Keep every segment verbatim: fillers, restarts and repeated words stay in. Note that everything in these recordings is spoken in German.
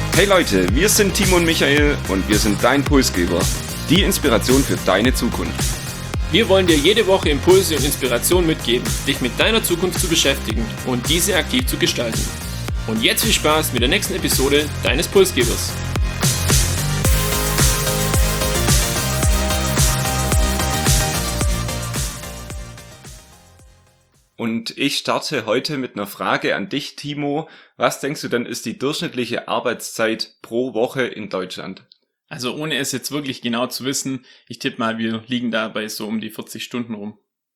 Hey Leute, wir sind Timo und Michael und wir sind dein Pulsgeber, die Inspiration für deine Zukunft. Wir wollen dir jede Woche Impulse und Inspiration mitgeben, dich mit deiner Zukunft zu beschäftigen und diese aktiv zu gestalten. Und jetzt viel Spaß mit der nächsten Episode deines Pulsgebers. Und ich starte heute mit einer Frage an dich, Timo. Was denkst du denn, ist die durchschnittliche Arbeitszeit pro Woche in Deutschland? Also ohne es jetzt wirklich genau zu wissen, ich tippe mal, wir liegen da bei so um die vierzig Stunden rum.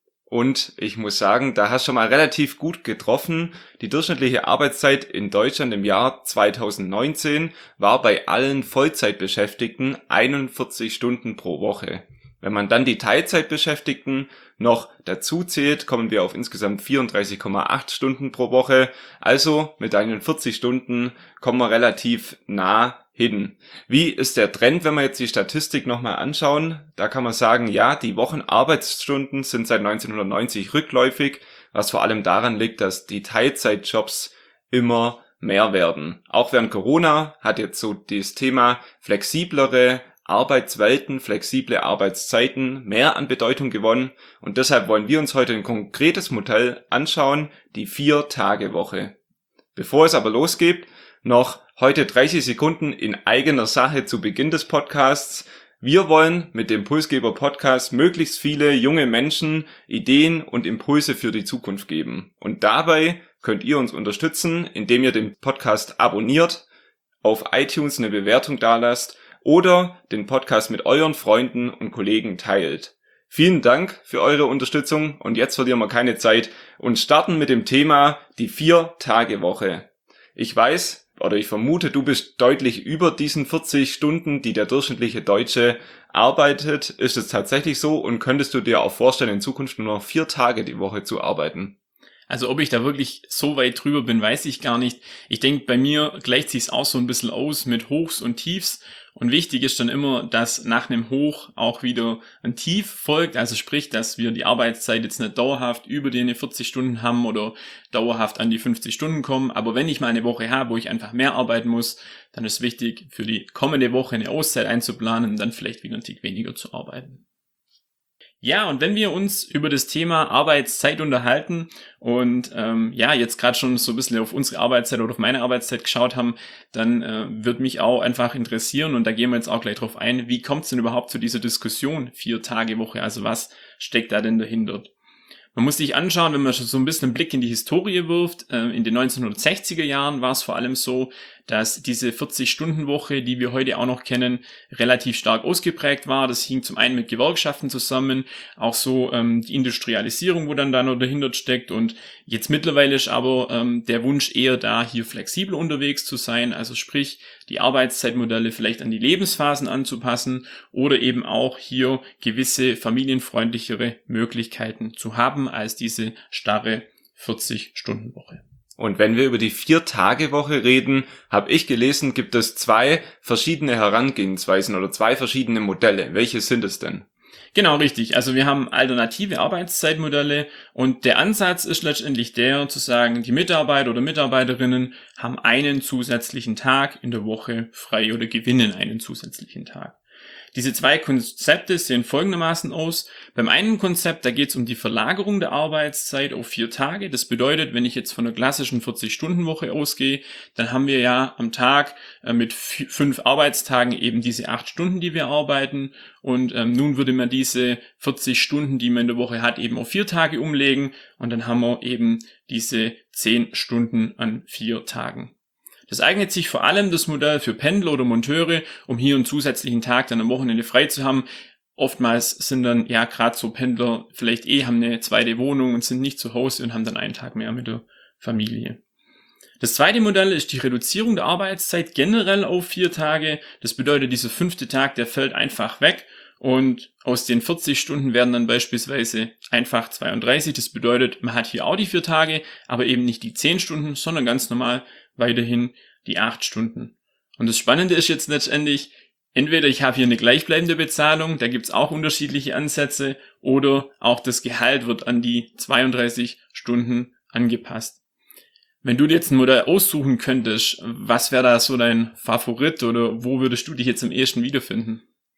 Und ich muss sagen, da hast du schon mal relativ gut getroffen. Die durchschnittliche Arbeitszeit in Deutschland im Jahr zwanzig neunzehn war bei allen Vollzeitbeschäftigten einundvierzig Stunden pro Woche. Wenn man dann die Teilzeitbeschäftigten noch dazu zählt, kommen wir auf insgesamt vierunddreißig Komma acht Stunden pro Woche. Also mit einundvierzig Stunden kommen wir relativ nah hin. Wie ist der Trend, wenn wir jetzt die Statistik nochmal anschauen? Da kann man sagen, ja, die Wochenarbeitsstunden sind seit neunzehnhundertneunzig rückläufig, was vor allem daran liegt, dass die Teilzeitjobs immer mehr werden. Auch während Corona hat jetzt so das Thema flexiblere Arbeitswelten, flexible Arbeitszeiten mehr an Bedeutung gewonnen und deshalb wollen wir uns heute ein konkretes Modell anschauen, die Vier-Tage-Woche. Bevor es aber losgeht, noch heute dreißig Sekunden in eigener Sache zu Beginn des Podcasts. Wir wollen mit dem Pulsgeber Podcast möglichst viele junge Menschen Ideen und Impulse für die Zukunft geben. Und dabei könnt ihr uns unterstützen, indem ihr den Podcast abonniert, auf iTunes eine Bewertung dalasst oder den Podcast mit euren Freunden und Kollegen teilt. Vielen Dank für eure Unterstützung und jetzt verlieren wir keine Zeit und starten mit dem Thema die Vier-Tage-Woche. Ich weiß oder ich vermute, du bist deutlich über diesen vierzig Stunden, die der durchschnittliche Deutsche arbeitet. Ist es tatsächlich so und könntest du dir auch vorstellen, in Zukunft nur noch vier Tage die Woche zu arbeiten? Also ob ich da wirklich so weit drüber bin, weiß ich gar nicht. Ich denke, bei mir gleicht sich's auch so ein bisschen aus mit Hochs und Tiefs. Und wichtig ist dann immer, dass nach einem Hoch auch wieder ein Tief folgt. Also sprich, dass wir die Arbeitszeit jetzt nicht dauerhaft über die vierzig Stunden haben oder dauerhaft an die fünfzig Stunden kommen. Aber wenn ich mal eine Woche habe, wo ich einfach mehr arbeiten muss, dann ist wichtig, für die kommende Woche eine Auszeit einzuplanen und dann vielleicht wieder einen Tick weniger zu arbeiten. Ja, und wenn wir uns über das Thema Arbeitszeit unterhalten und ähm, ja, jetzt gerade schon so ein bisschen auf unsere Arbeitszeit oder auf meine Arbeitszeit geschaut haben, dann äh, wird mich auch einfach interessieren und da gehen wir jetzt auch gleich drauf ein, wie kommt es denn überhaupt zu dieser Diskussion Vier-Tage-Woche, also was steckt da denn dahinter? Man muss sich anschauen, wenn man schon so ein bisschen einen Blick in die Historie wirft, äh, in den neunzehnhundertsechziger Jahren war es vor allem so, dass diese vierzig-Stunden-Woche, die wir heute auch noch kennen, relativ stark ausgeprägt war. Das hing zum einen mit Gewerkschaften zusammen, auch so ähm, die Industrialisierung, wo dann da noch dahinter steckt und jetzt mittlerweile ist aber ähm, der Wunsch eher da, hier flexibel unterwegs zu sein, also sprich die Arbeitszeitmodelle vielleicht an die Lebensphasen anzupassen oder eben auch hier gewisse familienfreundlichere Möglichkeiten zu haben als diese starre vierzig-Stunden-Woche. Und wenn wir über die Vier-Tage-Woche reden, habe ich gelesen, gibt es zwei verschiedene Herangehensweisen oder zwei verschiedene Modelle. Welche sind es denn? Genau, richtig. Also wir haben alternative Arbeitszeitmodelle und der Ansatz ist letztendlich der, zu sagen, die Mitarbeiter oder Mitarbeiterinnen haben einen zusätzlichen Tag in der Woche frei oder gewinnen einen zusätzlichen Tag. Diese zwei Konzepte sehen folgendermaßen aus. Beim einen Konzept, da geht es um die Verlagerung der Arbeitszeit auf vier Tage. Das bedeutet, wenn ich jetzt von einer klassischen vierzig-Stunden-Woche ausgehe, dann haben wir ja am Tag äh, mit f- fünf Arbeitstagen eben diese acht Stunden, die wir arbeiten. Und ähm, nun würde man diese vierzig Stunden, die man in der Woche hat, eben auf vier Tage umlegen. Und dann haben wir eben diese zehn Stunden an vier Tagen. Das eignet sich vor allem das Modell für Pendler oder Monteure, um hier einen zusätzlichen Tag dann am Wochenende frei zu haben. Oftmals sind dann ja gerade so Pendler vielleicht eh, haben eine zweite Wohnung und sind nicht zu Hause und haben dann einen Tag mehr mit der Familie. Das zweite Modell ist die Reduzierung der Arbeitszeit generell auf vier Tage. Das bedeutet, dieser fünfte Tag, der fällt einfach weg. Und aus den vierzig Stunden werden dann beispielsweise einfach zweiunddreißig. Das bedeutet, man hat hier auch die vier Tage, aber eben nicht die zehn Stunden, sondern ganz normal weiterhin die acht Stunden. Und das Spannende ist jetzt letztendlich, entweder ich habe hier eine gleichbleibende Bezahlung, da gibt's auch unterschiedliche Ansätze, oder auch das Gehalt wird an die zweiunddreißig Stunden angepasst. Wenn du dir jetzt ein Modell aussuchen könntest, was wäre da so dein Favorit oder wo würdest du dich jetzt am ehesten wiederfinden?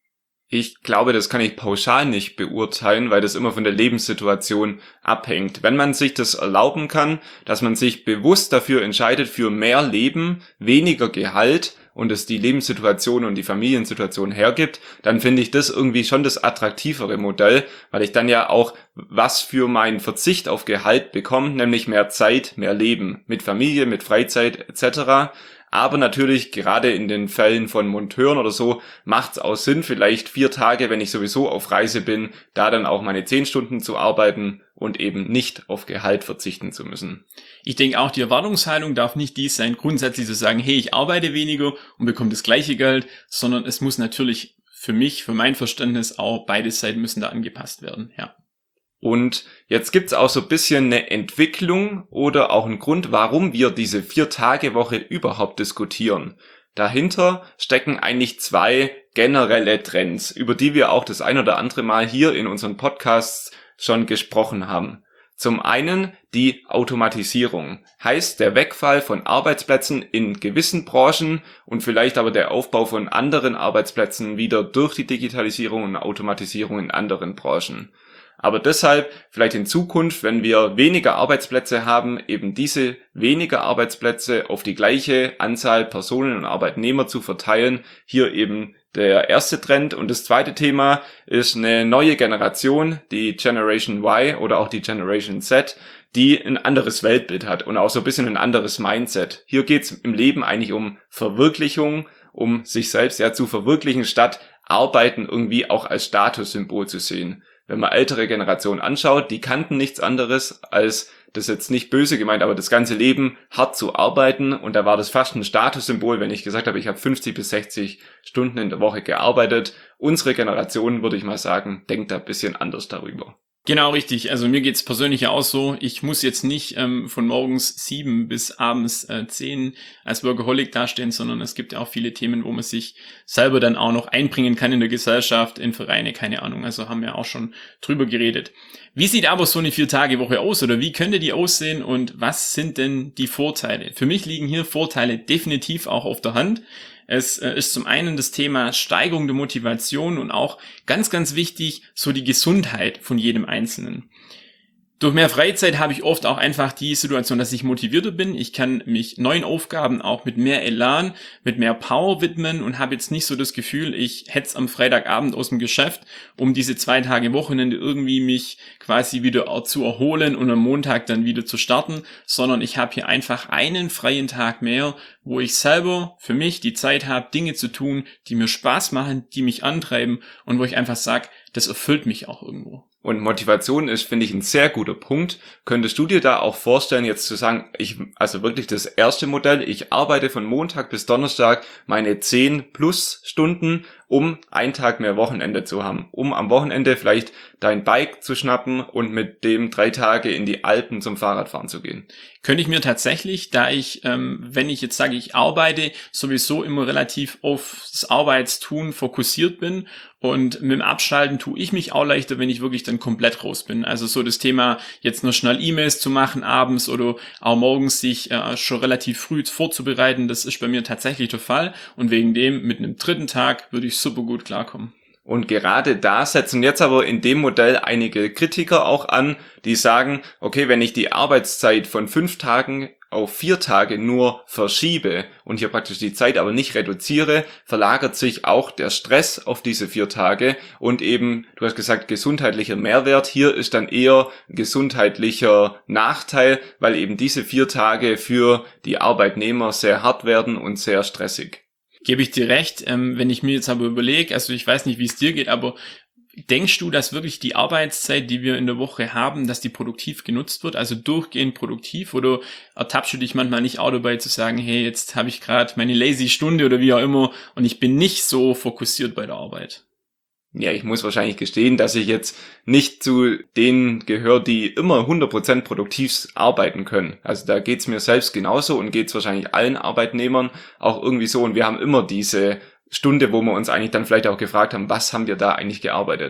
Ich glaube, das kann ich pauschal nicht beurteilen, weil das immer von der Lebenssituation abhängt. Wenn man sich das erlauben kann, dass man sich bewusst dafür entscheidet, für mehr Leben, weniger Gehalt und es die Lebenssituation und die Familiensituation hergibt, dann finde ich das irgendwie schon das attraktivere Modell, weil ich dann ja auch was für meinen Verzicht auf Gehalt bekomme, nämlich mehr Zeit, mehr Leben mit Familie, mit Freizeit et cetera. Aber natürlich, gerade in den Fällen von Monteuren oder so, macht es auch Sinn, vielleicht vier Tage, wenn ich sowieso auf Reise bin, da dann auch meine zehn Stunden zu arbeiten und eben nicht auf Gehalt verzichten zu müssen. Ich denke auch, die Erwartungshaltung darf nicht dies sein, grundsätzlich zu sagen, hey, ich arbeite weniger und bekomme das gleiche Geld, sondern es muss natürlich für mich, für mein Verständnis auch, beide Seiten müssen da angepasst werden, ja. Und jetzt gibt's auch so ein bisschen eine Entwicklung oder auch einen Grund, warum wir diese Vier-Tage-Woche überhaupt diskutieren. Dahinter stecken eigentlich zwei generelle Trends, über die wir auch das ein oder andere Mal hier in unseren Podcasts schon gesprochen haben. Zum einen die Automatisierung, heißt der Wegfall von Arbeitsplätzen in gewissen Branchen und vielleicht aber der Aufbau von anderen Arbeitsplätzen wieder durch die Digitalisierung und Automatisierung in anderen Branchen. Aber deshalb vielleicht in Zukunft, wenn wir weniger Arbeitsplätze haben, eben diese weniger Arbeitsplätze auf die gleiche Anzahl Personen und Arbeitnehmer zu verteilen. Hier eben der erste Trend. Und das zweite Thema ist eine neue Generation, die Generation Y oder auch die Generation Z, die ein anderes Weltbild hat und auch so ein bisschen ein anderes Mindset. Hier geht's im Leben eigentlich um Verwirklichung, um sich selbst ja zu verwirklichen, statt Arbeiten irgendwie auch als Statussymbol zu sehen. Wenn man ältere Generationen anschaut, die kannten nichts anderes als, das ist jetzt nicht böse gemeint, aber das ganze Leben hart zu arbeiten, und da war das fast ein Statussymbol, wenn ich gesagt habe, ich habe fünfzig bis sechzig Stunden in der Woche gearbeitet. Unsere Generation, würde ich mal sagen, denkt da ein bisschen anders darüber. Genau, richtig. Also mir geht's persönlich ja auch so. Ich muss jetzt nicht ähm, von morgens sieben bis abends äh, zehn als Workaholic dastehen, sondern es gibt ja auch viele Themen, wo man sich selber dann auch noch einbringen kann in der Gesellschaft, in Vereine, keine Ahnung. Also haben wir auch schon drüber geredet. Wie sieht aber so eine Vier-Tage-Woche aus oder wie könnte die aussehen und was sind denn die Vorteile? Für mich liegen hier Vorteile definitiv auch auf der Hand. Es äh, ist zum einen das Thema Steigerung der Motivation und auch ganz, ganz wichtig, so die Gesundheit von jedem Einzelnen. Durch mehr Freizeit habe ich oft auch einfach die Situation, dass ich motivierter bin. Ich kann mich neuen Aufgaben auch mit mehr Elan, mit mehr Power widmen und habe jetzt nicht so das Gefühl, ich hetze am Freitagabend aus dem Geschäft, um diese zwei Tage Wochenende irgendwie mich quasi wieder zu erholen und am Montag dann wieder zu starten, sondern ich habe hier einfach einen freien Tag mehr, wo ich selber für mich die Zeit habe, Dinge zu tun, die mir Spaß machen, die mich antreiben und wo ich einfach sage, das erfüllt mich auch irgendwo. Und Motivation ist, finde ich, ein sehr guter Punkt. Könntest du dir da auch vorstellen, jetzt zu sagen, ich, also wirklich das erste Modell, ich arbeite von Montag bis Donnerstag meine zehn plus Stunden, um einen Tag mehr Wochenende zu haben, um am Wochenende vielleicht dein Bike zu schnappen und mit dem drei Tage in die Alpen zum Fahrradfahren zu gehen? Könnte ich mir tatsächlich, da ich, ähm, wenn ich jetzt sage, ich arbeite, sowieso immer relativ aufs Arbeitstun fokussiert bin und mit dem Abschalten tue ich mich auch leichter, wenn ich wirklich dann komplett raus bin. Also so das Thema, jetzt nur schnell E-Mails zu machen abends oder auch morgens sich äh, schon relativ früh vorzubereiten, das ist bei mir tatsächlich der Fall und wegen dem mit einem dritten Tag würde ich super gut klarkommen. Und gerade da setzen jetzt aber in dem Modell einige Kritiker auch an, die sagen, okay, wenn ich die Arbeitszeit von fünf Tagen auf vier Tage nur verschiebe und hier praktisch die Zeit aber nicht reduziere, verlagert sich auch der Stress auf diese vier Tage und eben, du hast gesagt, gesundheitlicher Mehrwert. Hier ist dann eher gesundheitlicher Nachteil, weil eben diese vier Tage für die Arbeitnehmer sehr hart werden und sehr stressig. Gebe ich dir recht, ähm, wenn ich mir jetzt aber überlege, also ich weiß nicht, wie es dir geht, aber denkst du, dass wirklich die Arbeitszeit, die wir in der Woche haben, dass die produktiv genutzt wird, also durchgehend produktiv, oder ertappst du dich manchmal nicht auch dabei zu sagen, hey, jetzt habe ich gerade meine lazy Stunde oder wie auch immer und ich bin nicht so fokussiert bei der Arbeit? Ja, ich muss wahrscheinlich gestehen, dass ich jetzt nicht zu denen gehöre, die immer hundert Prozent produktiv arbeiten können. Also da geht's mir selbst genauso und geht's wahrscheinlich allen Arbeitnehmern auch irgendwie so. Und wir haben immer diese Stunde, wo wir uns eigentlich dann vielleicht auch gefragt haben, was haben wir da eigentlich gearbeitet?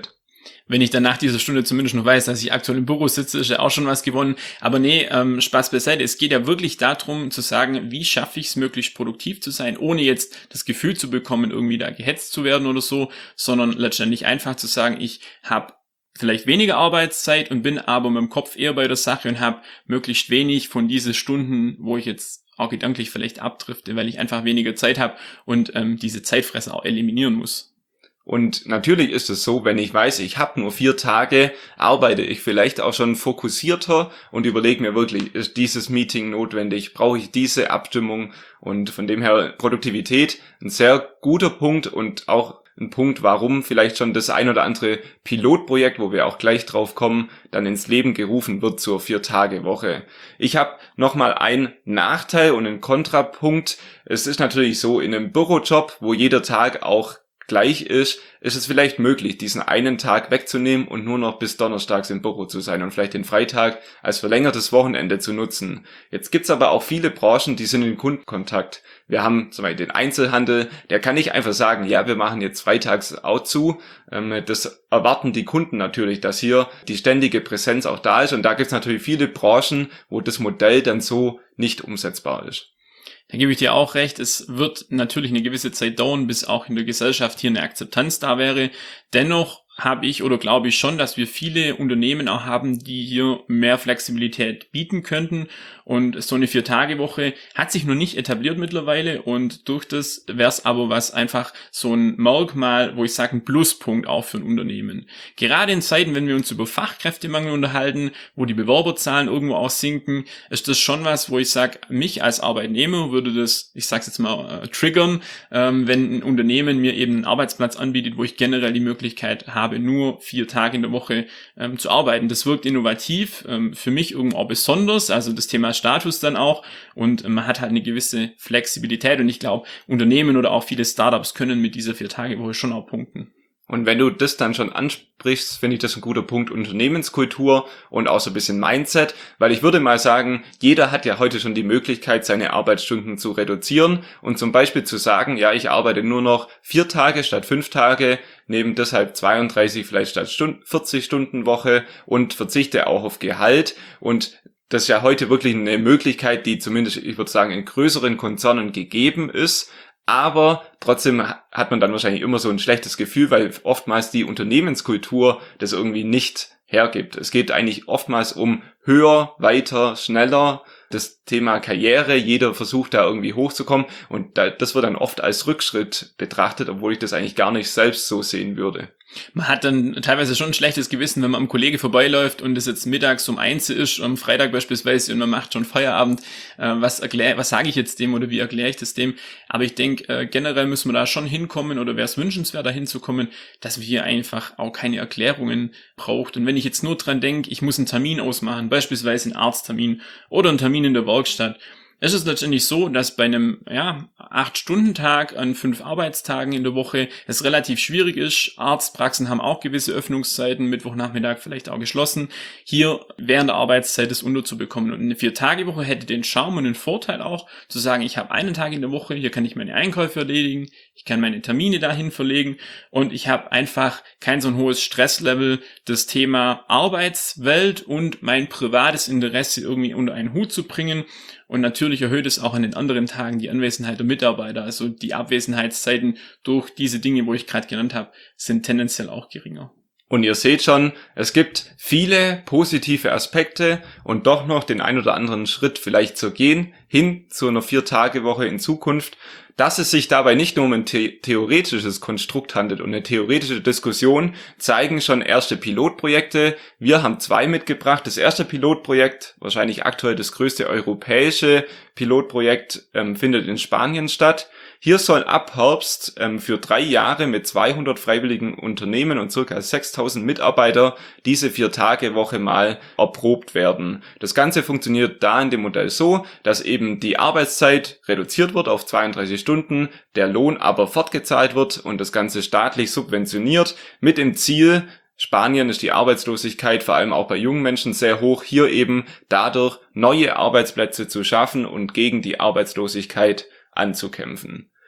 Wenn ich dann nach dieser Stunde zumindest noch weiß, dass ich aktuell im Büro sitze, ist ja auch schon was gewonnen. Aber nee, ähm, Spaß beiseite. Es geht ja wirklich darum zu sagen, wie schaffe ich es, möglichst produktiv zu sein, ohne jetzt das Gefühl zu bekommen, irgendwie da gehetzt zu werden oder so, sondern letztendlich einfach zu sagen, ich habe vielleicht weniger Arbeitszeit und bin aber mit dem Kopf eher bei der Sache und habe möglichst wenig von diesen Stunden, wo ich jetzt auch gedanklich vielleicht abdrifte, weil ich einfach weniger Zeit habe und ähm, diese Zeitfresser auch eliminieren muss. Und natürlich ist es so, wenn ich weiß, ich habe nur vier Tage, arbeite ich vielleicht auch schon fokussierter und überlege mir wirklich, ist dieses Meeting notwendig, brauche ich diese Abstimmung, und von dem her Produktivität ein sehr guter Punkt und auch ein Punkt, warum vielleicht schon das ein oder andere Pilotprojekt, wo wir auch gleich drauf kommen, dann ins Leben gerufen wird zur Vier-Tage-Woche. Ich habe nochmal einen Nachteil und einen Kontrapunkt. Es ist natürlich so, in einem Bürojob, wo jeder Tag auch gleich ist, ist es vielleicht möglich, diesen einen Tag wegzunehmen und nur noch bis donnerstags im Büro zu sein und vielleicht den Freitag als verlängertes Wochenende zu nutzen. Jetzt gibt's aber auch viele Branchen, die sind in Kundenkontakt. Wir haben zum Beispiel den Einzelhandel, der kann nicht einfach sagen, ja, wir machen jetzt freitags auch zu. Das erwarten die Kunden natürlich, dass hier die ständige Präsenz auch da ist, und da gibt's natürlich viele Branchen, wo das Modell dann so nicht umsetzbar ist. Da gebe ich dir auch recht, es wird natürlich eine gewisse Zeit dauern, bis auch in der Gesellschaft hier eine Akzeptanz da wäre. Dennoch habe ich oder glaube ich schon, dass wir viele Unternehmen auch haben, die hier mehr Flexibilität bieten könnten. Und so eine Vier-Tage-Woche hat sich noch nicht etabliert mittlerweile, und durch das wäre es aber was einfach so ein Merkmal, wo ich sage, ein Pluspunkt auch für ein Unternehmen. Gerade in Zeiten, wenn wir uns über Fachkräftemangel unterhalten, wo die Bewerberzahlen irgendwo auch sinken, ist das schon was, wo ich sage, mich als Arbeitnehmer würde das, ich sage jetzt mal, äh, triggern, ähm, wenn ein Unternehmen mir eben einen Arbeitsplatz anbietet, wo ich generell die Möglichkeit habe, nur vier Tage in der Woche ähm, zu arbeiten. Das wirkt innovativ, ähm, für mich irgendwo auch besonders, also das Thema Status dann auch, und äh, man hat halt eine gewisse Flexibilität, und ich glaube, Unternehmen oder auch viele Startups können mit dieser Vier-Tage-Woche schon auch punkten. Und wenn du das dann schon ansprichst, finde ich das ein guter Punkt, Unternehmenskultur und auch so ein bisschen Mindset, weil ich würde mal sagen, jeder hat ja heute schon die Möglichkeit, seine Arbeitsstunden zu reduzieren und zum Beispiel zu sagen, ja, ich arbeite nur noch vier Tage statt fünf Tage, nehme deshalb zweiunddreißig vielleicht statt vierzig Stunden Woche und verzichte auch auf Gehalt. Und das ist ja heute wirklich eine Möglichkeit, die zumindest, ich würde sagen, in größeren Konzernen gegeben ist. Aber trotzdem hat man dann wahrscheinlich immer so ein schlechtes Gefühl, weil oftmals die Unternehmenskultur das irgendwie nicht hergibt. Es geht eigentlich oftmals um höher, weiter, schneller. Das Thema Karriere, jeder versucht da irgendwie hochzukommen, und das wird dann oft als Rückschritt betrachtet, obwohl ich das eigentlich gar nicht selbst so sehen würde. Man hat dann teilweise schon ein schlechtes Gewissen, wenn man am Kollege vorbeiläuft und es jetzt mittags um eins ist, am Freitag beispielsweise, und man macht schon Feierabend. Äh, was erklär, was sage ich jetzt dem oder wie erkläre ich das dem? Aber ich denke, äh, generell müssen wir da schon hinkommen, oder wäre es wünschenswert, da hinzukommen, dass wir hier einfach auch keine Erklärungen braucht. Und wenn ich jetzt nur dran denke, ich muss einen Termin ausmachen, beispielsweise einen Arzttermin oder einen Termin in der Werkstatt, es ist letztendlich so, dass bei einem ja acht-Stunden-Tag an fünf Arbeitstagen in der Woche es relativ schwierig ist. Arztpraxen haben auch gewisse Öffnungszeiten, Mittwochnachmittag vielleicht auch geschlossen, hier während der Arbeitszeit das unterzubekommen. Und eine Vier-Tage-Woche hätte den Charme und den Vorteil auch, zu sagen, ich habe einen Tag in der Woche, hier kann ich meine Einkäufe erledigen, ich kann meine Termine dahin verlegen, und ich habe einfach kein so ein hohes Stresslevel, das Thema Arbeitswelt und mein privates Interesse irgendwie unter einen Hut zu bringen. Und natürlich erhöht es auch an den anderen Tagen die Anwesenheit der Mitarbeiter. Also die Abwesenheitszeiten durch diese Dinge, wo ich gerade genannt habe, sind tendenziell auch geringer. Und ihr seht schon, es gibt viele positive Aspekte und doch noch den ein oder anderen Schritt vielleicht zu gehen, hin zu einer Vier-Tage-Woche in Zukunft. Dass es sich dabei nicht nur um ein the- theoretisches Konstrukt handelt und eine theoretische Diskussion, zeigen schon erste Pilotprojekte. Wir haben zwei mitgebracht. Das erste Pilotprojekt, wahrscheinlich aktuell das größte europäische Pilotprojekt, ähm, findet in Spanien statt. Hier soll ab Herbst ähm, für drei Jahre mit zweihundert freiwilligen Unternehmen und ca. sechstausend Mitarbeiter diese Vier-Tage-Woche mal erprobt werden. Das Ganze funktioniert da in dem Modell so, dass eben die Arbeitszeit reduziert wird auf zweiunddreißig Stunden, der Lohn aber fortgezahlt wird und das Ganze staatlich subventioniert mit dem Ziel, Spanien ist die Arbeitslosigkeit vor allem auch bei jungen Menschen sehr hoch, hier eben dadurch neue Arbeitsplätze zu schaffen und gegen die Arbeitslosigkeit anzukämpfen.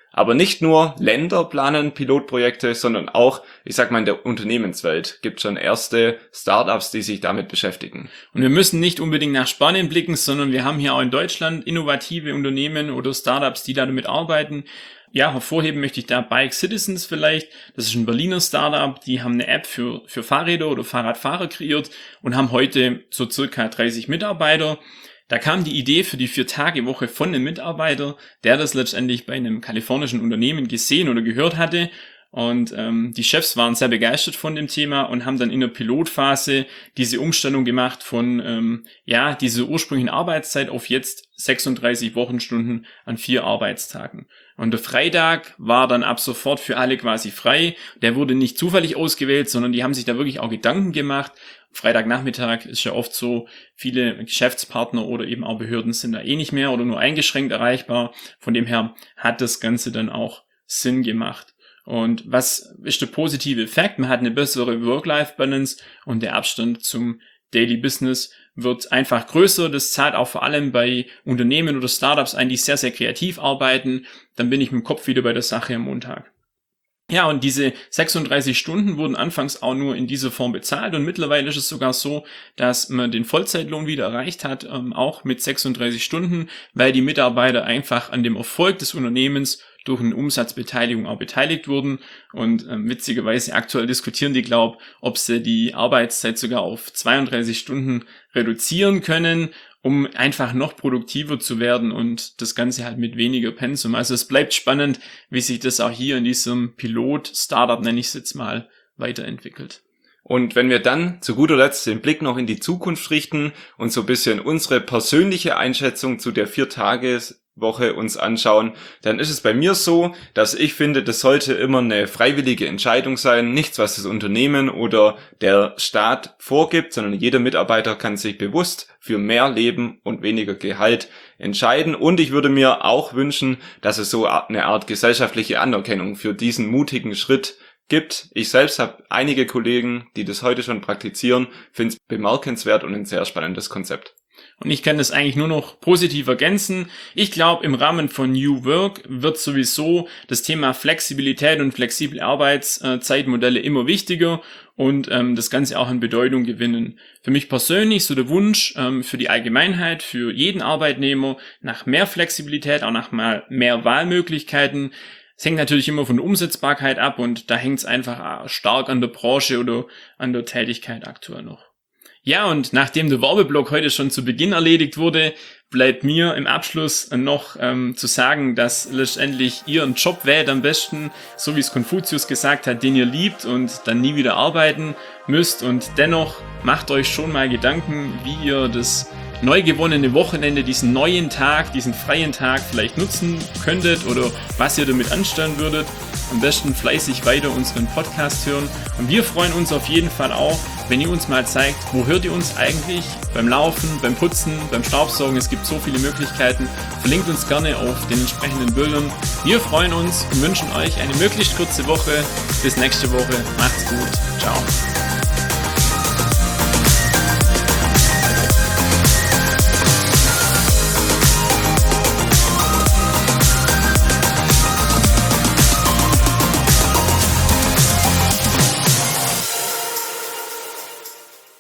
Aber nicht nur Länder planen Pilotprojekte, sondern auch, ich sag mal, in der Unternehmenswelt gibt es schon erste Startups, die sich damit beschäftigen. Und wir müssen nicht unbedingt nach Spanien blicken, sondern wir haben hier auch in Deutschland innovative Unternehmen oder Startups, die damit arbeiten. Ja, hervorheben möchte ich da Bike Citizens vielleicht. Das ist ein Berliner Startup, die haben eine App für, für Fahrräder oder Fahrradfahrer kreiert und haben heute so circa dreißig Mitarbeiter. Da kam die Idee für die Vier-Tage-Woche von einem Mitarbeiter, der das letztendlich bei einem kalifornischen Unternehmen gesehen oder gehört hatte. Und ähm, die Chefs waren sehr begeistert von dem Thema und haben dann in der Pilotphase diese Umstellung gemacht von ähm, ja dieser ursprünglichen Arbeitszeit auf jetzt sechsunddreißig Wochenstunden an vier Arbeitstagen. Und der Freitag war dann ab sofort für alle quasi frei. Der wurde nicht zufällig ausgewählt, sondern die haben sich da wirklich auch Gedanken gemacht. Freitagnachmittag ist ja oft so, viele Geschäftspartner oder eben auch Behörden sind da eh nicht mehr oder nur eingeschränkt erreichbar. Von dem her hat das Ganze dann auch Sinn gemacht. Und was ist der positive Effekt? Man hat eine bessere Work-Life-Balance und der Abstand zum Daily Business wird einfach größer. Das zahlt auch vor allem bei Unternehmen oder Startups ein, die sehr, sehr kreativ arbeiten. Dann bin ich mit dem Kopf wieder bei der Sache am Montag. Ja, und diese sechsunddreißig Stunden wurden anfangs auch nur in dieser Form bezahlt und mittlerweile ist es sogar so, dass man den Vollzeitlohn wieder erreicht hat, ähm, auch mit sechsunddreißig Stunden, weil die Mitarbeiter einfach an dem Erfolg des Unternehmens durch eine Umsatzbeteiligung auch beteiligt wurden und ähm, witzigerweise aktuell diskutieren die, glaube ich, ob sie die Arbeitszeit sogar auf zweiunddreißig Stunden reduzieren können, um einfach noch produktiver zu werden und das Ganze halt mit weniger Pensum. Also es bleibt spannend, wie sich das auch hier in diesem Pilot-Startup, nenne ich es jetzt mal, weiterentwickelt. Und wenn wir dann zu guter Letzt den Blick noch in die Zukunft richten und so ein bisschen unsere persönliche Einschätzung zu der Vier-Tages-Woche uns anschauen, dann ist es bei mir so, dass ich finde, das sollte immer eine freiwillige Entscheidung sein, nichts, was das Unternehmen oder der Staat vorgibt, sondern jeder Mitarbeiter kann sich bewusst für mehr Leben und weniger Gehalt entscheiden. Und ich würde mir auch wünschen, dass es so eine Art gesellschaftliche Anerkennung für diesen mutigen Schritt gibt. Ich selbst habe einige Kollegen, die das heute schon praktizieren, finde es bemerkenswert und ein sehr spannendes Konzept. Und ich kann das eigentlich nur noch positiv ergänzen. Ich glaube, im Rahmen von New Work wird sowieso das Thema Flexibilität und flexible Arbeitszeitmodelle immer wichtiger und ähm, das Ganze auch an Bedeutung gewinnen. Für mich persönlich so der Wunsch ähm, für die Allgemeinheit, für jeden Arbeitnehmer nach mehr Flexibilität, auch nach mal mehr Wahlmöglichkeiten. Es hängt natürlich immer von der Umsetzbarkeit ab und da hängt es einfach stark an der Branche oder an der Tätigkeit aktuell noch. Ja, und nachdem der Werbeblock heute schon zu Beginn erledigt wurde, bleibt mir im Abschluss noch ähm, zu sagen, dass letztendlich ihr einen Job wählt am besten, so wie es Konfuzius gesagt hat, den ihr liebt und dann nie wieder arbeiten müsst. Und dennoch macht euch schon mal Gedanken, wie ihr das neu gewonnene Wochenende, diesen neuen Tag, diesen freien Tag vielleicht nutzen könntet oder was ihr damit anstellen würdet. Am besten fleißig weiter unseren Podcast hören. Und wir freuen uns auf jeden Fall auch, wenn ihr uns mal zeigt, wo hört ihr uns eigentlich? Beim Laufen, beim Putzen, beim Staubsaugen. Es gibt so viele Möglichkeiten. Verlinkt uns gerne auf den entsprechenden Bildern. Wir freuen uns und wünschen euch eine möglichst kurze Woche. Bis nächste Woche. Macht's gut. Ciao.